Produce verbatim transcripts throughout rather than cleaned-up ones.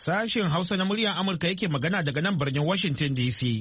Sashen Hausa na muryar Amurka yake magana daga nan birnin Washington D C.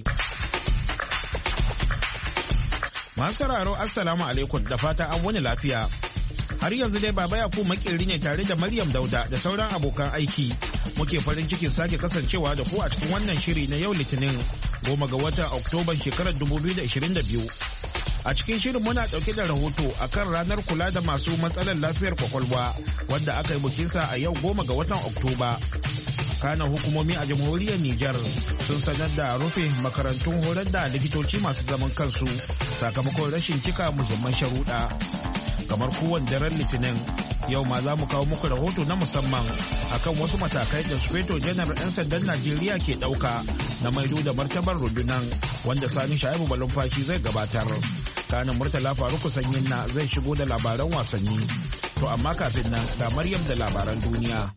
Masu sauraro Assalamu alaikum da fata an wani lafiya. Har yanzu dai Baba Yakubu makeri ne tare da Maryam Dauda da sauran abokan aiki. Muke farin cikin sake kasancewa da ku a cikin wannan shiri na yau Litinin goma ga watan Oktoban shekarar dubu biyu da ashirin da biyu. A cikin shirin muna ɗauke da rahoto akan ranar kula da masu matsalar lafiyar kwakwalwa wadda aka yi bukinsa a yau goma ga watan Oktoba. Kanan hukumomi a jamhuriyar Nijar sun sanar da rufe makarantun horar da likitoci masu zaman kansu sakamakon rashin cika muhimman sharuɗa. Kamar kowane daren Litinin, yau ma za mu kawo muku rahoto na musamman akan wasu matakai da Sufeto Janar 'yan sandan Najeriya ke ɗauka na maido da martabar rundunan wanda Sani Shaibu Balumfashi zai gabatar. Kanin Murtala Faruku Sanyin na zai shigo da labaran wasanni. To amma kafin nan ga Maryam da labaran duniya.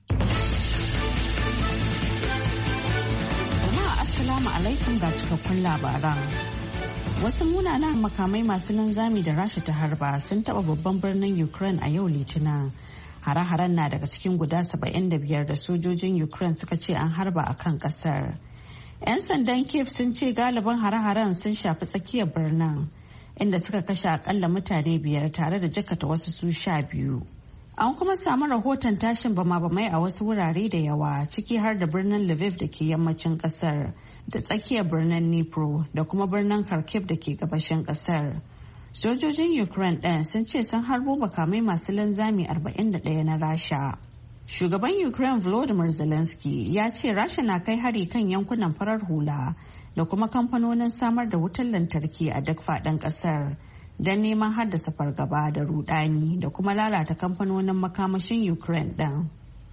Assalamu alaikum ga cikakkun labaran. Wasu munanan makamai masu linzami da Rasha ta harba sun taba babban birnin Ukraine a yau Litinin. Hare-haren na daga cikin guda saba'in da biyar da sojojin Ukraine suka ce an harba a kan kasar. 'Yan sandan Kiev sun ce galibin hare-haren sun shafi tsakiyar birnin, inda suka kashe akalla mutane biyar tare da jakata wasu su sha biyu. An kuma samu rahoton tashin bama-bamai a wasu wurare da yawa, ciki har da birnin Lviv da ke yammacin kasar, da tsakiyar birnin Dnipro da kuma birnin Kharkiv da ke gabashin kasar. Sojojin Ukraine ɗin sun ce sun harbo makamai masu linzami arba'in da ɗaya na Rasha. Shugaban Ukraine Volodymyr Zelensky ya ce Rasha na kai hari kan yankunan farar hula da kuma kamfanonin samar da wutar lantarki a duk faɗin ƙasar. Don neman haddasa fargaba da rudani da kuma lalata kamfanonin makamashin Ukraine ɗin.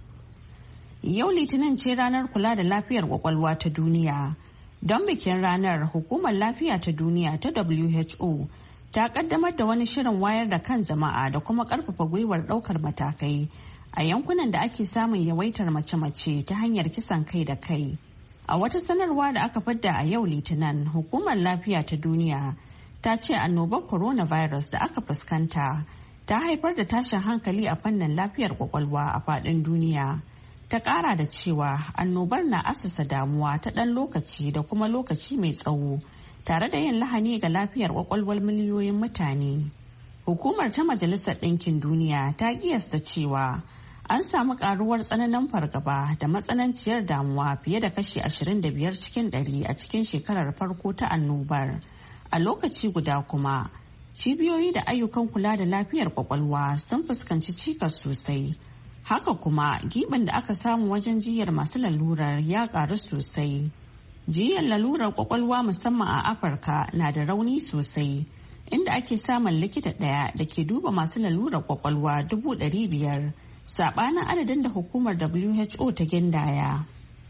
Yau Litinin ce ranar kula da lafiyar kwakwalwa ta duniya. Don bikin ranar, Hukumar Lafiya ta Duniya ta W H O ta kaddamar da wani shirin wayar da kan jama'a da kuma karfafa gwiwar daukar matakai a yankunan da ake samun yawaitar mace-mace ta hanyar kisan kai da kai. A wata sanarwa da aka fadda a yau Litinin, Hukumar Lafiya ta Duniya ta ce annobar coronavirus da aka fuskanta ta haifar da tashin hankali a fannin lafiyar kwakwalwa a faɗin duniya. Ta ƙara da cewa annobar na asasa damuwa ta ɗan lokaci da kuma lokaci mai tsawo tare da yin lahani ga lafiyar kwakwalwar miliyoyin mutane. Hukumar ta Majalisar Ɗinkin Duniya ta kiyasta cewa an samu ƙaruwar tsananin fargaba da matsananciyar damuwa fiye da kashi ashirin da biyar cikin ɗari a cikin shekarar farko ta annobar. A lokaci guda kuma, cibiyoyi da ayyukan kula da lafiyar kwakwalwa sun fuskanci cikas sosai. Haka kuma, giɓin da aka samu wajen jiyyar masu lalurar ya ƙaru sosai. Jiyyar lalurar kwakwalwa musamman a Afirka na da rauni sosai, inda ake samun likita ɗaya da ke duba masu lalurar kwakwalwa dubu ɗari biyar, saɓanin adadin da hukumar W H O ta gindaya.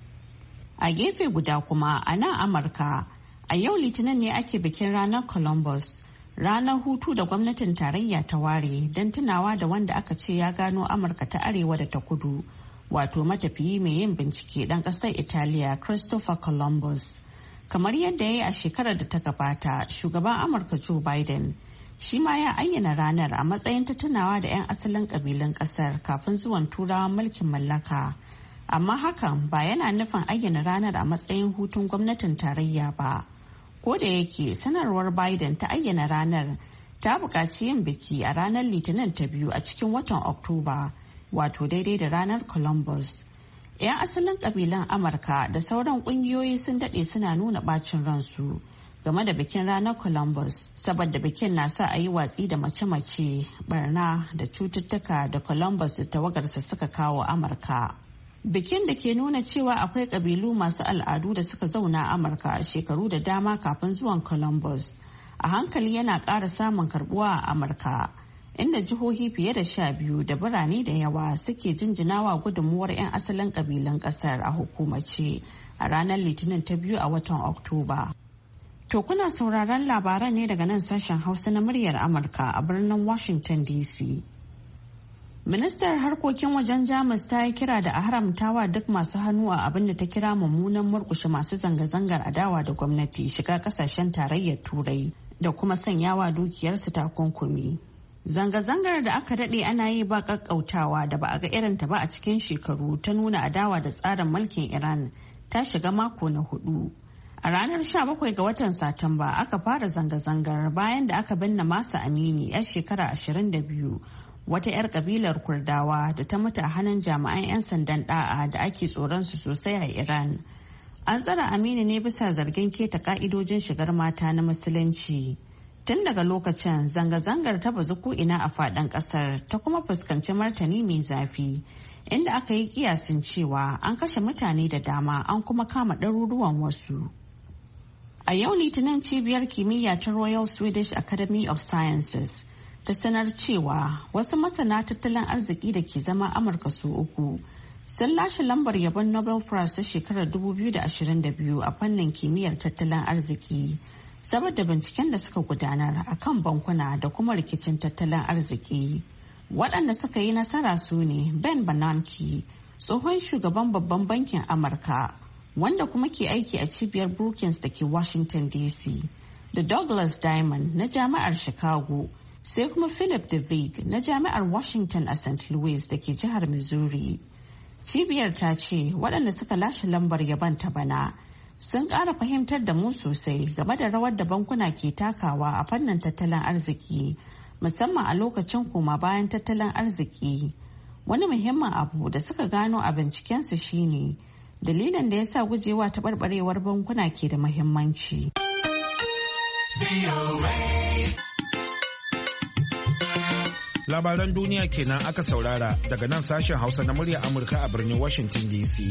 A gefe guda kuma, a nan Amurka, a yau Litinin ne ake bikin ranar Columbus, ranar hutu da gwamnatin tarayya ta ware don tunawa da wanda aka ce ya gano Amurka ta arewa da ta kudu, wato matafiyi mai yin bincike ɗan ƙasar Italiya Christopher Columbus. Kamar yadda ya yi a shekarar da ta gabata, shugaban Amurka Joe Biden shi ma ya ayyana ranar a matsayin ta tunawa da 'yan asalin ƙabilun ƙasar kafin zuwan turawan mulkin mallaka. Amma hakan ba yana nufin ayyana ranar a matsayin hutun gwamnatin tarayya ba. Ko da yake sanarwar Biden ta ayyana ranar ta buƙaci yin biki a ranar Litinin ta biyu a cikin watan Oktoba, wato daidai da ranar Columbus. 'Yan asalin ƙabilan Amurka da sauran ƙungiyoyi sun daɗe suna nuna ɓacin ransu game da bikin ranar Columbus, saboda bikin na sa a yi watsi da mace-mace, barna da cututtuka da Columbus da tawagarsa suka kawo Amurka. Bikin da ke nuna cewa akwai ƙabilu masu al'adu da suka zauna Amurka a shekaru da dama kafin zuwan Columbus, a hankali yana ƙara samun karbuwa a Amurka, inda jihohi fiye da sha biyu da birane da yawa suke jinjinawa gudunmuwar 'yan asalin ƙabilun ƙasar a hukumace a ranar Litinin ta biyu a watan Oktoba. To kuna sauraron labaran ne daga nan sashen Hausa na muryar Amurka a birnin Washington D C. Ministar harkokin wajen Jamus ta yi kira da a haramtawa duk masu hannu a abin da ta kira mummunan murkushe masu zanga-zangar adawa da gwamnati shiga kasashen tarayyar Turai da kuma sanyawa dukiyarsu takunkumi. Zanga-zangar da aka daɗe ana yi ba ƙaƙƙautawa da ba a ga irinta ba a cikin shekaru ta nuna adawa da tsarin mulkin Iran ta shiga mako na hudu. A ranar sha bakwai ga watan Satumba aka fara zanga-zangar bayan da aka binne Masa Amini 'yar shekara ashirin da biyu, wata 'yar kabilar Kurdawa da ta mutu a hannun jami'an 'yan sandan da'a da ake tsoron su sosai a Iran. An tsara Amini ne bisa zargin keta ka'idojin shigar mata na Musulunci. Tun daga lokacin zanga-zangar ta bazu ko'ina a faɗin ƙasar ta kuma fuskanci martani mai zafi, inda aka yi kiyasin cewa an kashe mutane da dama an kuma kama ɗaruruwan wasu. A yau Litinin cibiyar kimiyya ta Royal Swedish Academy of Sciences ta sanar cewa wasu masana tattalin arziki da ke zama Amurka su uku sun lashe lambar yabon Nobel Prize ta shekarar dubu biyu da ashirin da biyu a fannin kimiyyar tattalin arziki. Saboda binciken da suka gudanar a kan bankuna da kuma rikicin tattalin arziki. Waɗanda suka yi nasara su ne Ben Bernanke, tsohon shugaban babban bankin Amurka, wanda kuma ke aiki a cibiyar Brookings da ke Washington D C, da Douglas Diamond na Jami'ar Chicago, sai kuma Philip DeVig na Jami'ar Washington a Saint Louis da ke jihar Missouri. Cibiyar ta ce waɗanda suka lashe lambar yabon ta bana sun ƙara fahimtar da mu sosai game da rawar da bankuna ke takawa a fannin tattalin arziki, musamman a lokacin koma bayan tattalin arziki. Wani muhimmin abu da suka gano a bincikensu shine dalilin da ya sa gujewa taɓarɓarewar bankuna ke da muhimmanci. Labaran duniya kenan aka saurara daga nan sashen Hausa na muryar Amurka a birnin Washington D C.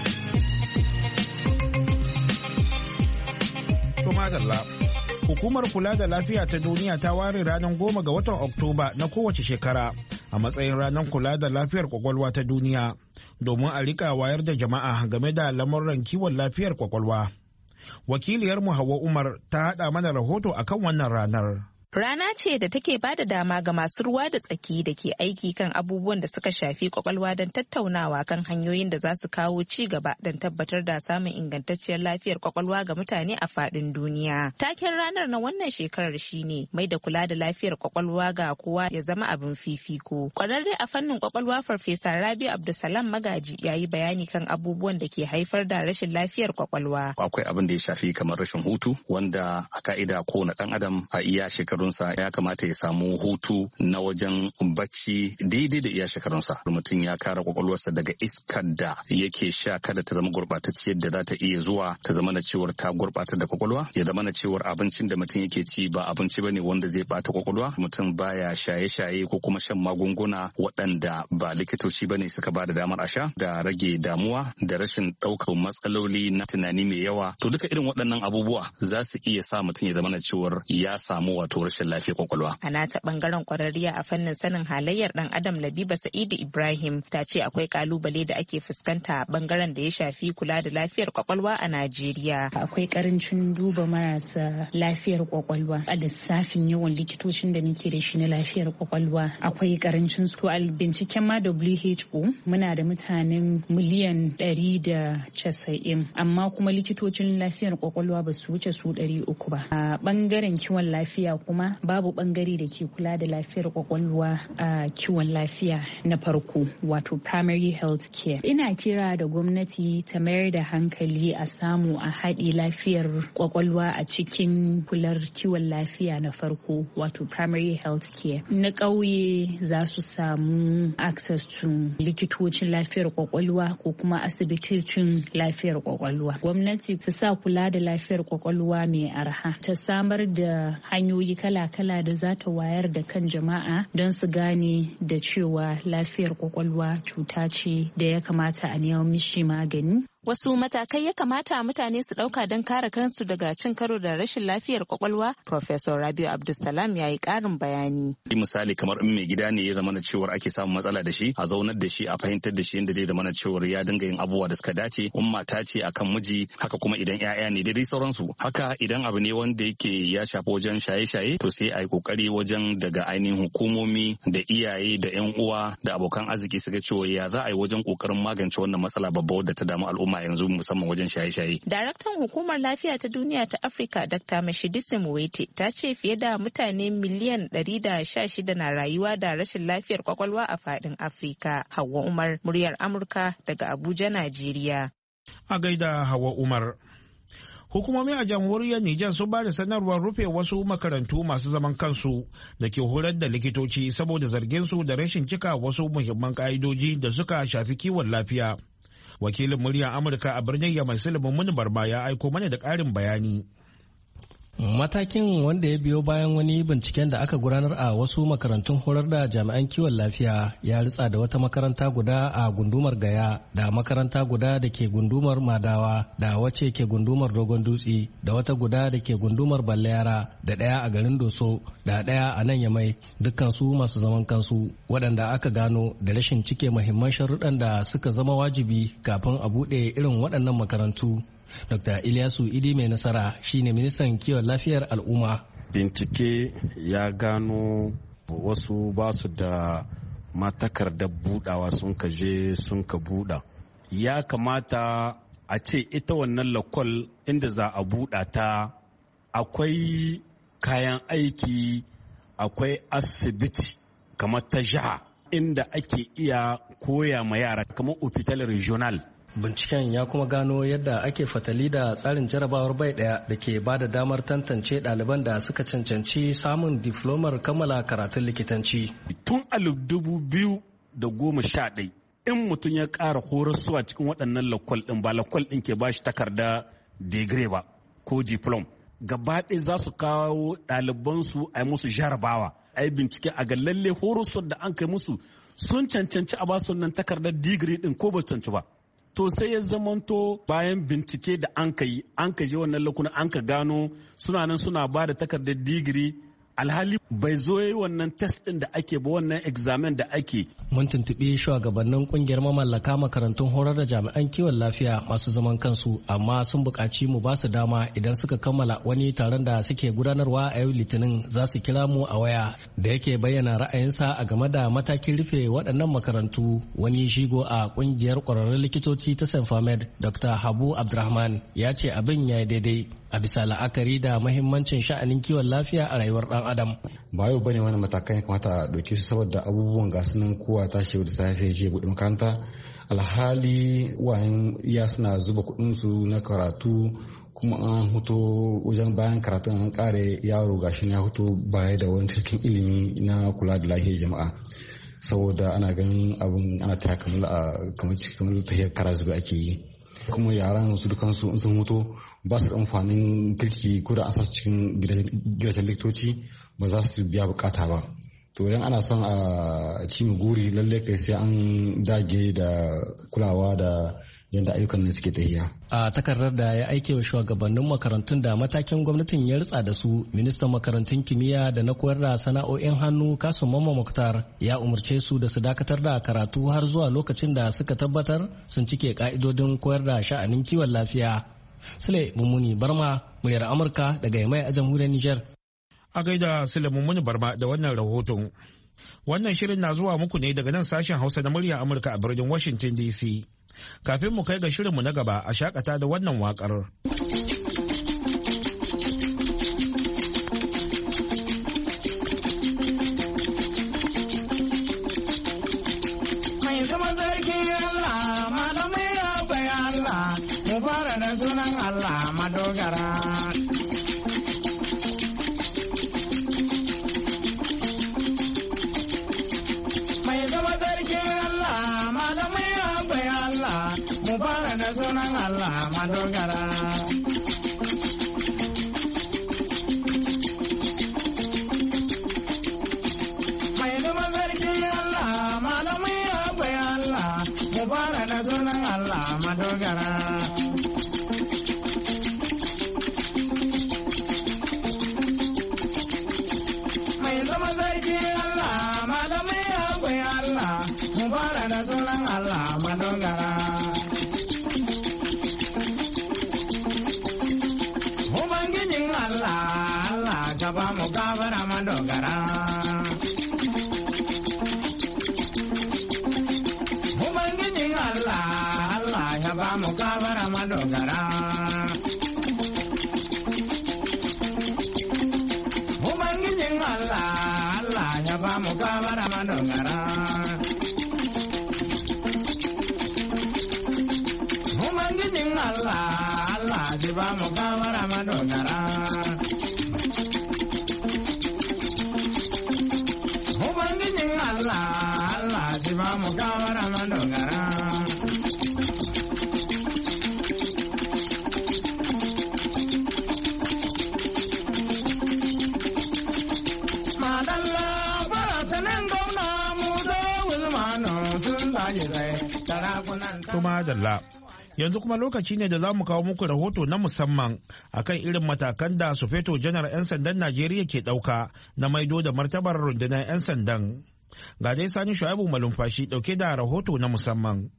Madalla. Hukumar kula da lafiya ta duniya ta ware ranar goma ga watan Oktoba na kowace shekara a matsayin ranar kula da lafiyar kwakwalwa ta duniya domin a rika wayar da jama'a game da lamuran kiwon lafiyar kwakwalwa. Wakiliyarmu Hauwa Umar ta haɗa mana rahoto akan wannan ranar. Rana ce da take bada dama ga masu ruwa da tsaki da ke aiki kan abubuwan da suka shafi kwakwalwa don tattaunawa kan hanyoyin da za su kawo ci gaba don tabbatar da samun ingantacciyar lafiyar kwakwalwa ga mutane a faɗin duniya. Taken ranar na wannan shekarar shine mai da kula da lafiyar kwakwalwa ga kowa ya zama abin fifiko. Kwararre a fannin kwakwalwa Farfesa Rabi Abdulsalam Magaji ya yi bayani kan abubuwan da ke haifar da rashin lafiyar kwakwalwa. Akwai abin da ya shafi kamar rashin hutu wanda a ka'ida kowane ɗan adam a iya shekaru ya kamata ya samu hutu na wajen bacci daidai da iya shekarunsa. Mutum ya kare kwakwalwarsa daga iskar da yake sha kada ta zama gurɓatacciyar da za ta iya zuwa ta zama na cewar ta gurɓata da kwakwalwa, ya zama na cewar abincin da mutum yake ci ba abinci bane wanda zai bata kwakwalwa. Mutum baya shaye-shaye ko kuma shan magunguna waɗanda ba likitoci bane suka ba da damar a sha, da rage damuwa da rashin ɗaukar matsaloli na tunani mai yawa. To duka irin waɗannan abubuwa za su iya sa mutum ya zama na cewar ya samu wato rashin lafiyar kwakwalwa. A nata bangaren kwararriya a fannin sanin halayyar dan adam Labiba Sa'idu Ibrahim ta ce akwai kalubale da ake fuskanta a bangaren da ya shafi kula da lafiyar kwakwalwa a Najeriya. Akwai karancin duba marasa lafiyar kwakwalwa a lissafin yawan likitocin da nake da shi na lafiyar kwakwalwa. Akwai karancin su a binciken ma W H O muna da mutanen miliyan ɗari da casa'in amma kuma likitocin lafiyar kwakwalwa ba su wuce su ɗari uku ba. A bangaren kiwon lafiya kuma babu bangare da ke kula da lafiyar kwakwalwa a kiwon lafiya na farko wato primary health care. Ina kira da gwamnati ta mayar da hankali a samu a haɗe lafiyar kwakwalwa a cikin kular kiwon lafiya na farko wato primary health care. Na ƙauye za su samu access to likitocin lafiyar kwakwalwa ko kuma asibitocin lafiyar kwakwalwa. Gwamnati ta sa kula da lafiyar kwakwalwa mai arha, ta samar da hanyoyi kala-kala da za ta wayar da kan jama'a don su gane da cewa lafiyar kwakwalwa cuta ce da ya kamata a neman mishi magani. Wasu matakai ya kamata mutane su ɗauka don kare kansu daga cin karo da rashin lafiyar kwakwalwa? Professor Rabiu Abdulsalam ya yi ƙarin bayani. Misali kamar in mai gida ne ya zama na cewar ake samun matsala da shi, a zaunar da shi a fahimtar da shi yadda zai zama na cewar ya dinga yin abubuwa da suka dace. In mata ce akan miji, haka kuma idan 'ya'ya ne daidai sauransu. Haka idan abu ne wanda yake ya shafi wajen shaye-shaye to sai a yi kokari wajen daga ainihin hukumomi da iyaye da 'yan uwa da abokan arziki su ga cewa ya za a yi wajen kokarin magance wannan matsala babba wadda ta damu al'umma al'umma yanzu musamman wajen shaye-shaye. Daraktan Hukumar Lafiya ta Duniya ta Afirka Doctor Mashidisi Muwete ta ce fiye da mutane miliyan ɗari da sha shida na rayuwa da rashin lafiyar kwakwalwa a faɗin Afirka. Hauwa Umar, muryar Amurka daga Abuja, Najeriya. A gaida Hauwa Umar. Hukumomi a jamhuriyar Nijar sun ba da sanarwar rufe wasu makarantu masu zaman kansu da ke horar da likitoci saboda zargin su da rashin cika wasu muhimman ka'idoji da suka shafi kiwon lafiya. Wakilin muryar Amurka a birnin Yamai Sulaiman Muni Barma ya aiko mana da ƙarin bayani. Matakin wanda ya biyo bayan wani binciken da aka gudanar a wasu makarantun horar da jami'an kiwon lafiya ya ritsa da wata makaranta guda a gundumar Gaya da makaranta guda da ke gundumar Madawa da wace ke gundumar Dogon Dutse da wata guda da ke gundumar Ballayara da ɗaya a garin Doso da ɗaya a nan Yamai, dukkan su masu zaman kansu waɗanda aka gano da rashin cike muhimman sharuɗan da suka zama wajibi kafin a buɗe irin waɗannan makarantu. Dokta Ilyasu Idi mai nasara shine ministan kiwon lafiyar al'umma. Bincike ya gano wasu ba su da matakardar budawa sun ka je sun ka buda. Ya kamata a ce ita wannan lakwal inda za a buda ta akwai kayan aiki, akwai asibiti kamar ta jiha inda ake iya koya ma yara kamar hospital regional. Binciken ya kuma gano yadda ake fatali da tsarin jarabawar bai daya da ke ba da damar tantance ɗaliban da suka cancanci samun diflomar kammala karatun likitanci. Tun alif dubu biyu da goma sha ɗai in mutum ya ƙara horaswa cikin waɗannan lakwal ɗin ba lakwal ɗin ke ba shi takarda digire ba ko diplom. Gaba ɗaya za su kawo ɗalibansu a yi musu jarabawa. A yi bincike a ga lalle horaswar da an kai musu sun cancanci a basu nan takardar digiri ɗin ko ba su cancanci ba. To sai ya zamanto bayan bincike da an ka yi an ka je wannan lakuna an ka gano suna nan suna ba da takardar digiri alhali bai zo yi wannan test din da ake ba wannan examen da ake. Mun tuntuɓi shugabannin kungiyar mamallaka makarantun horar da jami'an kiwon lafiya masu zaman kansu amma sun buƙaci mu ba su dama idan suka kammala wani taron da suke gudanarwa a yau litinin za su kira mu a waya da yake bayyana ra'ayinsa a game da matakin rufe waɗannan makarantu. Wani shigo a kungiyar ƙwararrun likitoci ta Senfamed Doctor Habu Abdurrahman ya ce abin ya yi daidai a bisa la'akari da mahimmancin sha'anin kiwon lafiya a rayuwar dan adam. Ba yau bane wani matakan ya kamata a ɗauke su saboda abubuwan gasu nan kowa ta shi da sai sai je buɗe makaranta alhali wayan iya suna zuba kuɗin su na karatu kuma an huto wajen bayan karatun an kare yaro gashi ya huto baya da wani cikin ilimi na kula da lafiyar jama'a saboda ana ganin abun ana ta kamar kamar cikin tahiyar kara zuba ake yi kuma yaran su dukansu in sun mutu ba su amfanin kirki ko da an sa cikin gidajen likitoci ba za su biya bukata ba. To idan ana son a ci guri lalle kai sai an dage da kulawa da yadda ayyukan nan suke tafiya. A takardar da ya aike wa shugabannin makarantun da matakin gwamnatin ya ritsa da su, ministan makarantun kimiyya da na koyar da sana'o'in hannu Kasum Mamman Muktar ya umarce su da su dakatar da karatu har zuwa lokacin da suka tabbatar sun cike ka'idodin koyar da sha'anin kiwon lafiya. Sule Mummuni Barma, muryar Amurka daga Yamai a jamhuriyar Nijar. A gaida Sule Mummuni Barma da wannan rahoton. Wannan shirin na zuwa muku ne daga nan sashen Hausa na muryar Amurka a birnin Washington D C. Kafin mu kai ga shirinmu na gaba a shakata da wannan waƙar. Mai zama zargin Allah, malamai ya bai Allah, mu fara da sunan Allah madogara. Sunan Allah madogara. Mai zama sarki Allah, malamai akwai Allah, mu fara da sunan Allah madogara. Mai zama sarki Allah, malamai akwai Allah, mu fara da sunan Allah madogara. Ba mu gabara madogara. Ubangijin Allah, Allah ya ba mu gabara madogara. Ubangijin Allah, Allah ya ba mu gawara madogara. Ubangijin Allah, Allah ya ba mu gawara madogara. Ubangijin Allah, Allah ya ba mu gawara madogara. Kuma Dalla. Yanzu kuma lokaci ne da za mu kawo muku rahoto na musamman akan irin matakan da Sufeto Janar 'yan sandan Najeriya ke ɗauka na maido da martabar rundunar 'yan sandan. Ga dai Sani Shu'aibu Malumfashi ɗauke da rahoto na musamman.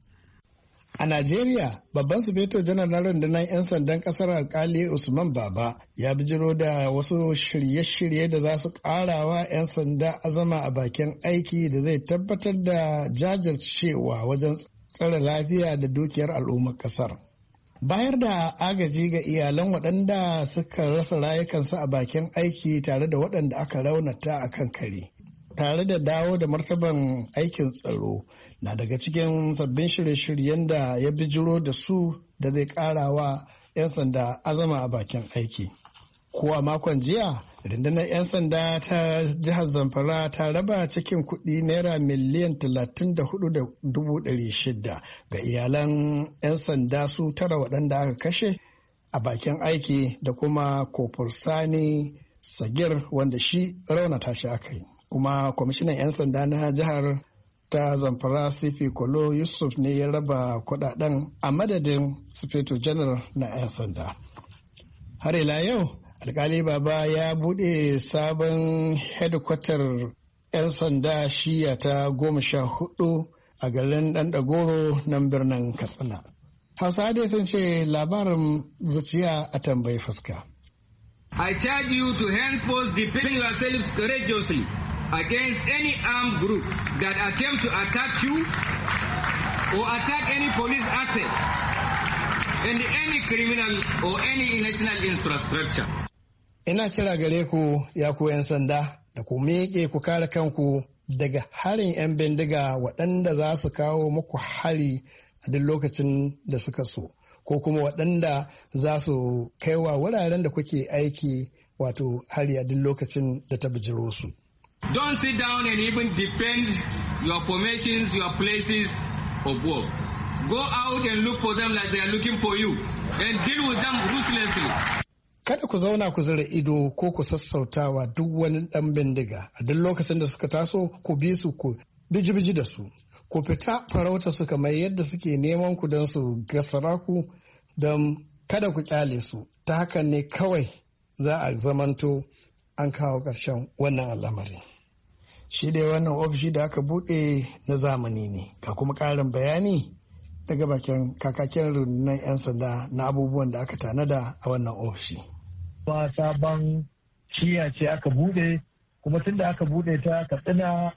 A Najeriya, babban Sufeto Janar na rundunar 'yan sandan ƙasar Alkali Usman Baba ya bijiro da wasu shirye-shirye da za su ƙarawa 'yan sanda azama a bakin aiki da zai tabbatar da jajircewa wajen tsare lafiya da dukiyar al'ummar kasar. Bayar da agaji ga iyalan waɗanda suka rasa rayukansu a bakin aiki tare da waɗanda aka raunata a kan kare. Tare da dawo da martaban aikin tsaro na daga cikin sabbin shirye-shiryen da ya bijiro da su da zai ƙarawa 'yan sanda azama a bakin aiki. Ko a makon jiya, rundunar 'yan sanda ta jihar Zamfara ta raba cikin kuɗi naira miliyan talatin da hudu da dubu ɗari shida ga iyalan 'yan sanda su tara waɗanda aka kashe a bakin aiki da kuma Kofur Sani Sagir wanda shi raunata shi aka yi. Kuma kwamishinan 'yan sanda na jihar ta Zamfara C P Kolo Yusuf ne ya raba kuɗaɗen a madadin Sufeto Janar na 'yan sanda. Har ila yau, Alkali Baba ya buɗe sabon hedikwatar 'yan sanda shiya ta goma sha hudu a garin Ɗanɗagoro nan birnin Katsina. Hausa dai sun ce labarin zuciya a tambayi fuska. I charge you to henceforth defend yourselves courageously against any armed group that attempt to attack you or attack any police asset and any criminal or any national infrastructure. Ina kira gare ku ya ku 'yan sanda da ku miƙe ku kare kanku daga harin 'yan bindiga waɗanda za su kawo muku hari a duk lokacin da suka so, ko kuma waɗanda za su kaiwa wuraren da kuke aiki wato hari a duk lokacin da ta bijiro su. Don't sit down and even defend your formations, your places of work. Go out and look for them like they are looking for you and deal with them ruthlessly. Kada ku zauna ku zira ido ko ku sassautawa duk wani ɗan bindiga a duk lokacin da suka taso ku bi su ku biji-biji da su. Ku fita farauta su kamar yadda suke neman ku don su gasara ku don kada ku kyale su. Ta hakan ne kawai za a zamanto an kawo ƙarshen wannan al'amari. Shi dai wannan ofishi da aka buɗe na zamani ne, ga kuma ƙarin bayani daga bakin kakakin rundunar 'yan sanda na abubuwan da aka tanada a wannan ofishi. Ba sabon shiya ce aka buɗe, kuma tun da aka buɗe ta Katsina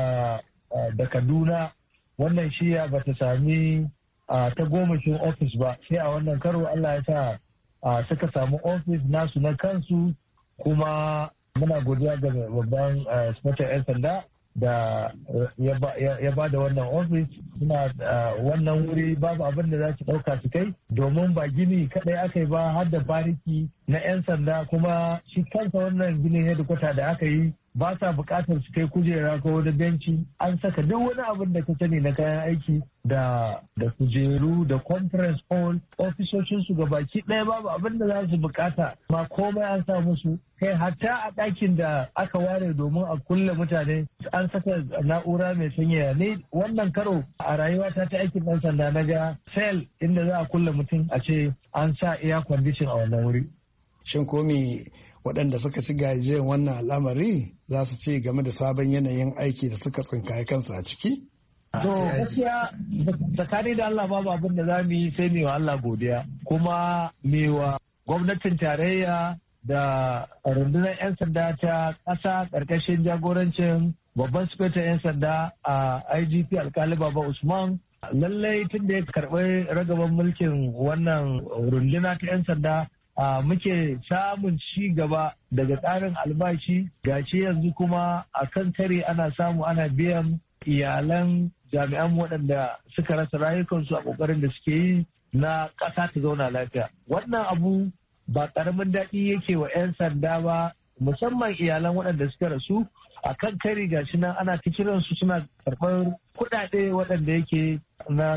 da Kaduna, wannan shiya ba ta sami ta gomashin ofis ba, sai a wannan karo Allah ya sa suka samu ofis nasu na kansu, kuma muna godiya ga babban sifatan 'yan sanda da ya ba da wannan ofis. Suna wannan wuri babu abin da za su ɗauka su kai, domin ba gini kaɗai aka yi ba har da bariki na 'yan sanda, kuma shi kansa wannan ginin hedikwata da aka yi ba sa buƙatar su kai kujera ko wani benci. An saka duk wani abin da ka sani na kayan aiki da da kujeru da conference hall, ofisoshinsu ga baki ɗaya babu abin da za su buƙata, ma komai an sa musu. Kai hatta a ɗakin da aka ware domin a kulle mutane an saka na'ura mai sanyaya. Ne wannan karo a rayuwata ta aikin ɗan sanda na ga cell inda za a kulle mutum a ce an sa air condition a wannan wuri. Shin komi waɗanda suka ci gajiyar wannan al'amari za su ce game da sabon yanayin aiki da suka tsinkaye kansu a ciki? To gaskiya tsakani da Allah babu abin da za mu yi sai mewa Allah godiya, kuma mewa gwamnatin tarayya da rundunar 'yan sanda ta ƙasa ƙarƙashin jagorancin babban sufetan 'yan sanda a I G P Alkali Baba Usman lallai tun da ya karɓi ragaban mulkin wannan runduna ta 'yan sanda muke samun ci gaba daga tsarin albashi gashi yanzu kuma a kan kare ana samu ana biyan iyalan jami'an waɗanda suka rasa rayukansu a ƙoƙarin da suke yi na ƙasa ta zauna lafiya. Wannan abu ba ƙaramin daɗi yake wa 'yan sanda ba, musamman iyalan waɗanda suka rasu a kan kari gashi nan ana ta kiransu suna karɓar kuɗaɗe waɗanda yake na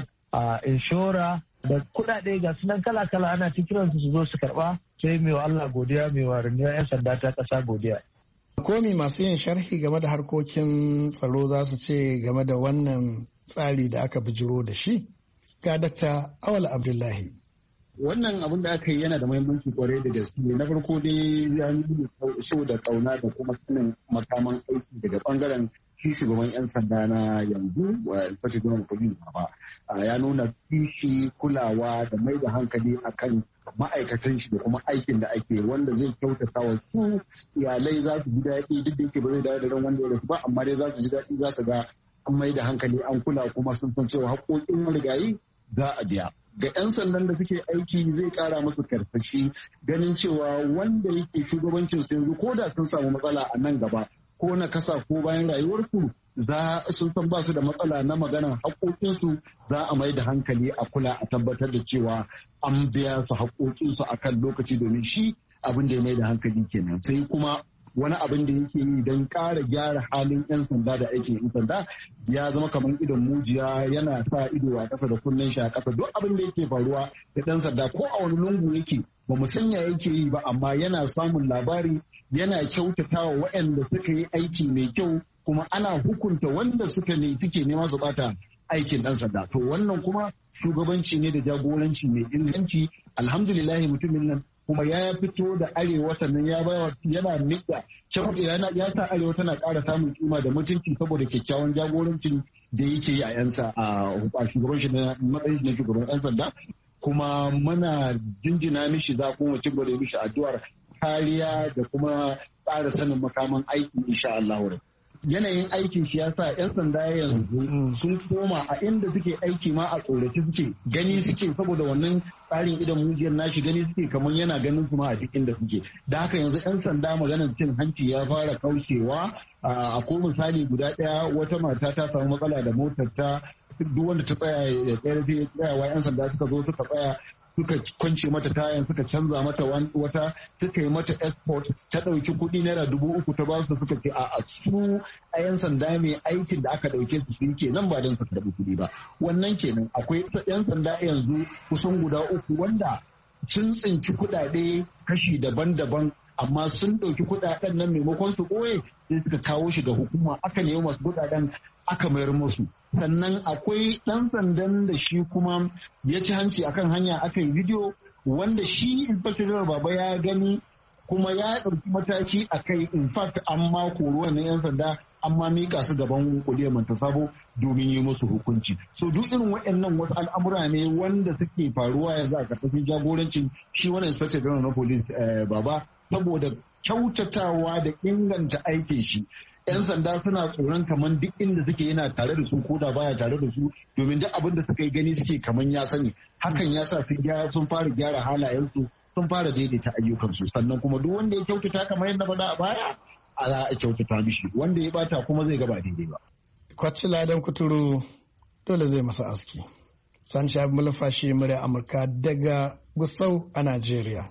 inshora da kuɗaɗe ga sunan kala-kala ana ta kiransu su zo su karɓa, sai mai wa Allah godiya mai wa rundunar 'yan sanda ta ƙasa godiya. Komi masu yin sharhi game da harkokin tsaro za su ce game da wannan tsari da aka bijiro da shi? Ga Dakta Awal Abdullahi. Wannan abin da aka yi yana da muhimmanci kwarai da gaske. Na farko dai ya nuna so da kauna da kuma sanin makaman aiki daga bangaren shi shugaban 'yan sanda na yanzu Alfati Goma Kudin ba. Ya nuna kishi, kulawa da mai da hankali akan ma'aikatan shi da kuma aikin da ake wanda zai kyautata wa su iyalai za su ji daɗi duk da yake ba zai dawo da ran wanda ya rasu ba amma dai za su ji daɗi za su ga an mai da hankali an kula kuma sun san cewa haƙoƙin marigayi za a biya. Ga 'yan sandan da suke aiki zai ƙara musu karsashi ganin cewa wanda yake shugabancin su yanzu ko da sun samu matsala a nan gaba ko na kasa ko bayan rayuwarsu za sun san ba su da matsala na maganar haƙoƙinsu za a mai da hankali a kula a tabbatar da cewa an biya su haƙoƙinsu a kan lokaci domin shi abin da ya mai da hankali kenan. Sai kuma wani abin da yake yi don ƙara gyara halin 'yan sanda da aikin 'yan sanda ya zama kamar idon mujiya yana sa ido a ƙasa da kunnen shi a ƙasa duk abin da yake faruwa da ɗan sanda ko a wani lungu yake ba mu sanya yake yi ba amma yana samun labari yana kyautata wa waɗanda suka yi aiki mai kyau kuma ana hukunta wanda suka ne suke nema su bata aikin ɗan sanda. To wannan kuma shugabanci ne da jagoranci mai inganci alhamdulillahi mutumin nan kuma ya fito da arewa sannan ya bawa yana nika yana ya sa arewa tana ƙara samun kima da mutunci saboda kyakkyawan jagorancin da yake yi a yansa a shugaban shi na matsayin na shugaban yan sanda kuma muna jinjina mishi za kuma ci gaba da mishi addu'ar kariya da kuma tsara sanin makaman aiki insha Allah. Yanayin aikin shi ya sa 'yan sanda yanzu sun koma a inda suke aiki ma a tsoraci suke gani suke saboda wannan tsarin idan mujiyar nashi gani suke kamar yana ganin su ma a cikin da suke da haka yanzu 'yan sanda maganar cin hanci ya fara kaucewa a ko misali guda ɗaya wata mata ta samu matsala da motar ta duk wanda ta tsaya ya tsaya sai tsayawa 'yan sanda suka zo suka tsaya suka kwance mata tayan suka canza mata wata suka yi mata export ta ɗauki kuɗi naira dubu uku ta ba su suka ce a su a yan sanda mai aikin da aka ɗauke su su ke nan ba don su karɓi kuɗi ba wannan kenan akwai yan sanda yanzu kusan guda uku wanda sun tsinci kuɗaɗe kashi daban-daban amma sun ɗauki kuɗaɗen nan maimakon su ɓoye sai suka kawo shi ga hukuma aka nemi masu kuɗaɗen aka mayar musu sannan akwai ɗan sandan da shi kuma ya ci hanci akan hanya aka yi bidiyo wanda shi inspector baba ya gani kuma ya ɗauki mataki a kai in fact an ma koro na 'yan sanda an ma mika su gaban kuliyar Mantasabo domin yi musu hukunci so duk irin waɗannan wasu al'amura ne wanda suke faruwa yanzu a ƙarƙashin jagorancin shi wani inspector general na police baba saboda kyautatawa da inganta aikin shi 'yan sanda suna tsoron kamar duk inda suke yana tare da su ko da baya tare da su domin duk abin da suka yi gani suke kamar ya sani hakan ya sa sun fara gyara halayensu sun fara daidaita ayyukansu sannan kuma duk wanda ya kyautata kamar yadda faɗa a baya a za a kyautata mishi wanda ya bata kuma zai gaba daidai ba. Kwacci ladan kuturu dole zai masa aski. San Shabi Mulfashi murya Amurka daga Gusau a Najeriya.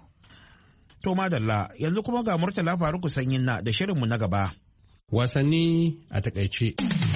To madalla yanzu kuma ga Murtala Faruku Sanyin na da shirinmu na gaba. Wasanni a takaice.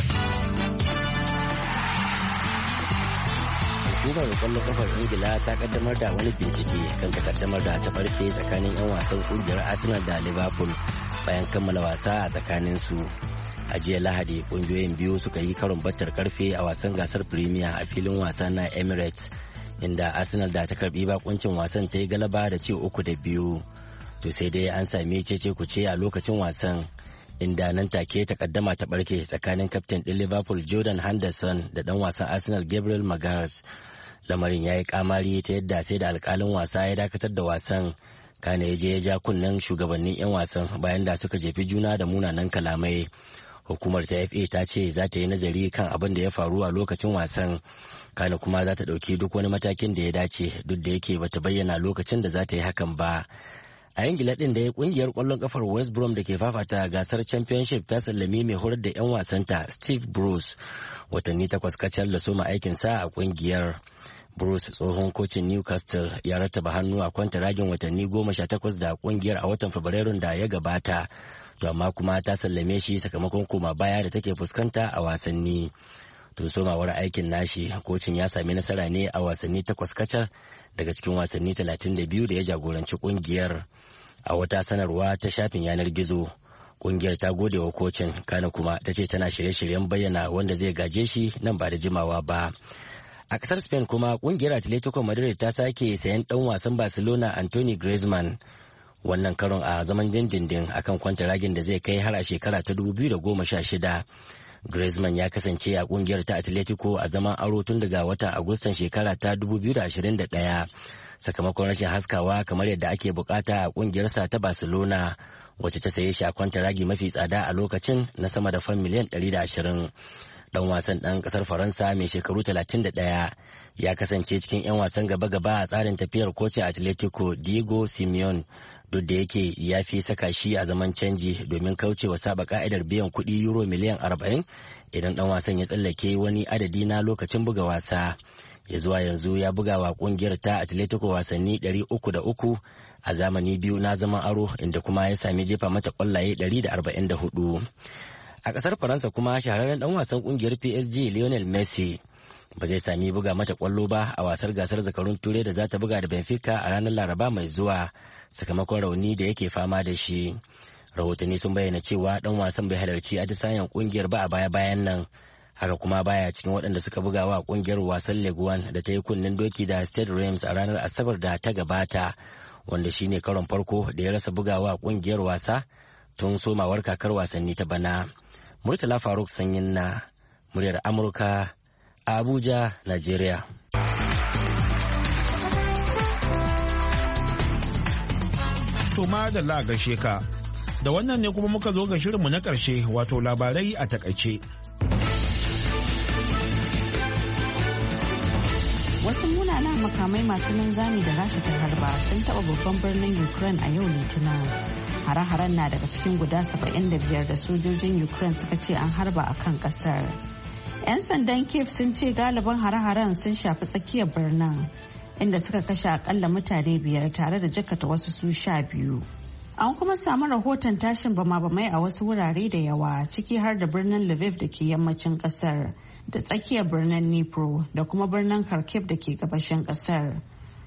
Hukumar kwallon kafar Ingila ta kaddamar da wani bincike kan takaddamar da ta farke tsakanin 'yan wasan kungiyar Arsenal da Liverpool bayan kammala wasa a tsakanin su. A jiya Lahadi kungiyoyin biyu suka yi karon battar karfe a wasan gasar Premier a filin wasa na Emirates inda Arsenal da ta karbi bakuncin wasan ta yi galaba da ci uku da biyu. To sai dai an sami cece kuce a lokacin wasan. Inda nan take takaddama ta barke tsakanin kaftin ɗin Liverpool Jordan Henderson da ɗan wasan Arsenal Gabriel Magalhaes. Lamarin ya yi kamari ta yadda sai da alkalin wasa ya dakatar da wasan kana ya je ya ja kunnen shugabannin 'yan wasan bayan da suka jefi juna da munanan kalamai. Hukumar ta F A ta ce za ta yi nazari kan abin da ya faru a lokacin wasan, kana kuma za ta ɗauki duk wani matakin da ya dace, duk da yake bata bayyana lokacin da za ta yi hakan ba. A Ingila ɗin da ya kungiyar ƙwallon kafar West Brom da ke fafata gasar Championship ta sallami mai horar da 'yan wasanta Steve Bruce watanni takwas kacal da soma aikinsa a kungiyar. Bruce, tsohon kocin Newcastle, ya rattaba hannu a kwantaragin watanni goma sha takwas da kungiyar a watan Fabrairun da ya gabata, to amma kuma ta sallame shi sakamakon koma baya da take fuskanta a wasanni. Tun somawar aikin nashi, kocin ya sami nasara ne a wasanni takwas kacal daga cikin wasanni talatin da biyu da ya jagoranci kungiyar. A wata sanarwa ta shafin yanar gizo, kungiyar ta gode wa kocin, kana kuma ta ce tana shirye-shiryen bayyana wanda zai gaje shi nan ba da jimawa ba. A kasar Spain kuma kungiyar Atletico Madrid ta sake sayan dan wasan Barcelona Anthony Griezmann, wannan karon a zaman dindindin akan kwantaragin da zai kai har a shekara ta dubu biyu da goma sha shida. Griezmann ya kasance a kungiyar ta Atletico a zaman aro tun daga watan Agustan shekara ta dubu biyu da ashirin da ɗaya. Sakamakon rashin haskawa kamar yadda ake bukata a kungiyarsa ta Barcelona, wacce ta saye shi a kwantaragi mafi tsada a lokacin na sama da fan miliyan ɗari da ashirin. Dan wasan ɗan ƙasar Faransa mai shekaru talatin da ɗaya ya kasance cikin 'yan wasan gaba-gaba a tsarin tafiyar kocin Atletico Diego Simeone, duk da yake ya fi saka shi a zaman canji domin kaucewa saba ka'idar biyan kuɗi euro miliyan arba'in idan ɗan wasan ya tsallake wani adadi na lokacin buga wasa. Ya zuwa yanzu ya buga wa kungiyar ta Atletico wasanni ɗari uku da uku a zamani biyu na zaman aro, inda kuma ya sami jefa mata kwallaye ɗari da arba'in da hudu. A ƙasar Faransa kuma shahararren ɗan wasan kungiyar P S G Lionel Messi ba zai sami buga mata kwallo ba a wasar gasar zakarun Turai da za ta buga da Benfica a ranar Laraba mai zuwa sakamakon rauni da yake fama da shi. Rahotanni sun bayyana cewa ɗan wasan bai halarci atisayen kungiyar ba a baya-bayan nan. Haka kuma baya cikin waɗanda suka buga wa kungiyar wasan Ligue one da ta yi kunnen doki da Stade Reims a ranar Asabar da ta gabata, wanda shine karon farko da ya rasa bugawa kungiyar wasa tun somawar kakar wasanni ta bana. Murtala Faruk Sanyin na muryar Amurka a Abuja, Najeriya. To ma da la gaishe ka. Da wannan ne kuma muka zo ga shirinmu na ƙarshe, wato labarai a takaice. Wasu munanan makamai masu linzami da Rasha ta harba sun taɓa babban birnin Ukraine a yau Litinin. Hare-haren na daga cikin guda saba'in da biyar da sojojin Ukraine suka ce an harba a kan ƙasar. 'Yan sandan Kiev sun ce galibin hare-haren sun shafi tsakiyar birnin, inda suka kashe akalla mutane biyar tare da jakata wasu su sha biyu. An kuma samu rahoton tashin bama-bamai a wasu wurare da yawa, ciki har da birnin Lviv da ke yammacin kasar, da tsakiyar birnin Dnipro da kuma birnin Kharkiv da ke gabashin kasar.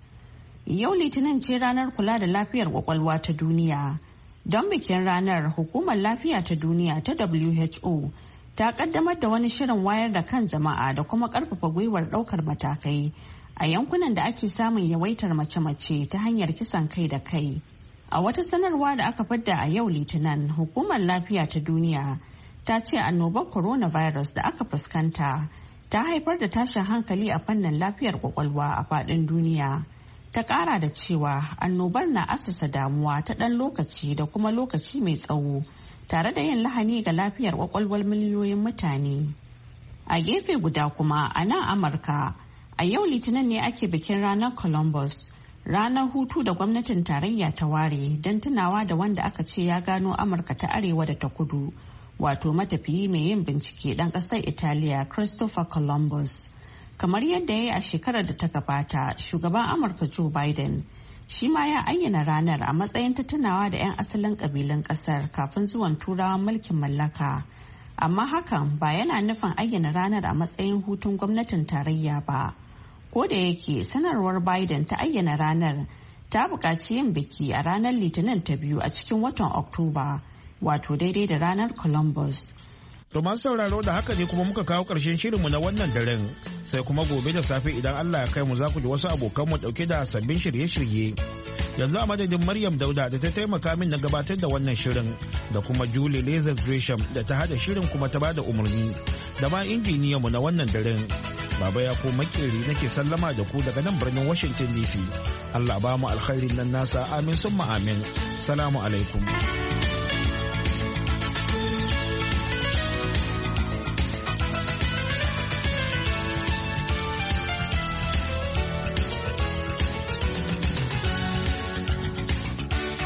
Yau Litinin ce ranar kula da lafiyar kwakwalwa ta duniya. Don bikin ranar, Hukumar Lafiya ta Duniya ta W H O ta kaddamar da wani shirin wayar da kan jama'a da kuma karfafa gwiwar daukar matakai a yankunan da ake samun yawaitar mace-mace ta hanyar kisan kai da kai. A wata sanarwa da aka fadda a yau Litinin, Hukumar Lafiya ta Duniya ta ce annobar coronavirus da aka fuskanta ta haifar da tashin hankali a fannin lafiyar kwakwalwa a faɗin duniya. Ta ƙara da cewa annobar na asasa damuwa ta ɗan lokaci da kuma lokaci mai tsawo, tare da yin lahani ga lafiyar kwakwalwar miliyoyin mutane. A gefe guda kuma a nan Amurka, a yau Litinin ne ake bikin ranar Columbus. Ranar hutu da gwamnatin tarayya ta ware don tunawa da wanda aka ce ya gano Amurka ta arewa da ta kudu, wato matafiyi mai yin bincike ɗan ƙasar Italiya Christopher Columbus. Kamar yadda ya yi a shekarar da ta gabata, shugaban Amurka Joe Biden shi ma ya ayyana ranar a matsayin ta tunawa da 'yan asalin ƙabilun ƙasar kafin zuwan turawan mulkin mallaka. Amma hakan ba yana nufin ayyana ranar a matsayin hutun gwamnatin tarayya ba. Ko da yake sanarwar Biden ta ayyana ranar ta buƙaci yin biki a ranar Litinin ta biyu a cikin watan Oktoba, wato daidai da ranar Columbus. To masu sauraro da haka ne kuma muka kawo ƙarshen shirinmu na wannan daren, sai kuma gobe da safe idan Allah ya kai mu za ku ji wasu abokanmu ɗauke da sabbin shirye-shirye. Yanzu a madadin Maryam Dauda da ta taimaka min na gabatar da wannan shirin, da kuma Julie Lazar Gresham da ta hada shirin kuma ta bada umarni, da ma injiniyanmu na wannan daren. Baba ya ko makeri nake sallama da ku daga nan birnin Washington D C. Allah ba mu alkhairin nan nasa, amin summa amin. Salamu alaikum.